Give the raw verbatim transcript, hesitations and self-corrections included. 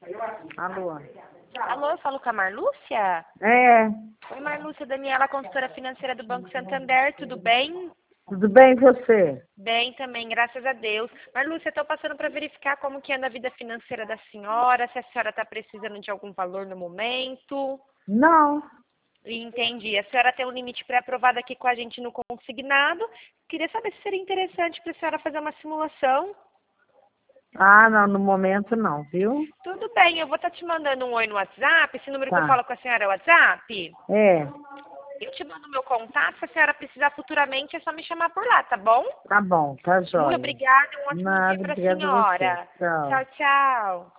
Alô? Alô, eu falo com a Marlúcia? É, Oi, Marlúcia, Daniela, consultora financeira do Banco Santander, tudo bem? tudo bem e você? Bem também, graças a Deus. Marlúcia, estou passando para verificar como que anda a vida financeira da senhora, se a senhora está precisando de algum valor no momento. Não. Entendi. A senhora tem um limite pré-aprovado aqui com a gente no consignado. Queria saber se seria interessante para a senhora fazer uma simulação. Ah, não, no momento não, viu? Tudo bem, eu vou estar te mandando um oi no WhatsApp. Esse número que eu Tá. falo com a senhora é o WhatsApp? É, Eu te mando meu contato, se a senhora precisar futuramente, é só me chamar por lá, tá bom? tá bom, tá Muito jóia. obrigada e um ótimo dia Nada, para a obrigada a você. senhora. Tchau. Tchau, tchau.